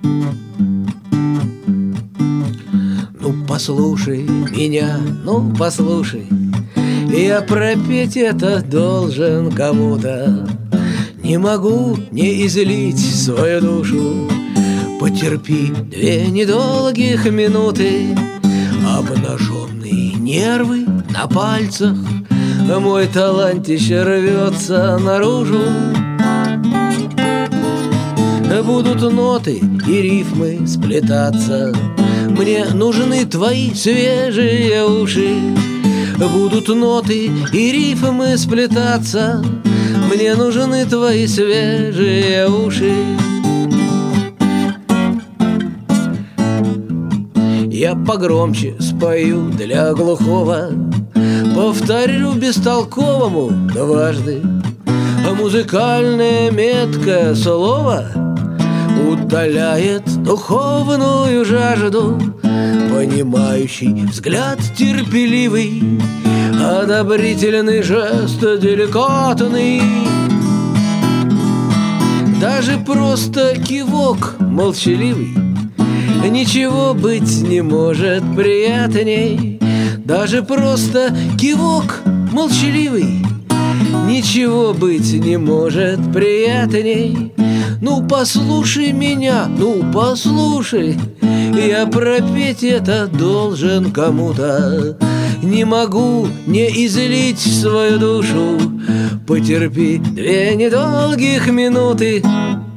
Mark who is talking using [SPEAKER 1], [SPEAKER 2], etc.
[SPEAKER 1] Ну послушай меня, ну послушай, я пропеть это должен кому-то. Не могу не излить свою душу. Потерпи 2 недолгих минуты. Обнаженные нервы на пальцах, мой талантище рвется наружу. Будут ноты и рифмы сплетаться, мне нужны твои свежие уши. Будут ноты и рифмы сплетаться, мне нужны твои свежие уши. Я погромче спою для глухого, повторю бестолковому дважды. Музыкальное меткое слово удаляет духовную жажду. Понимающий взгляд терпеливый, одобрительный жест деликатный. Даже просто кивок молчаливый ничего быть не может приятней. Даже просто кивок молчаливый ничего быть не может приятней. Ну послушай меня, ну послушай, я пропеть это должен кому-то. Не могу не излить свою душу. Потерпи 2 недолгих минуты.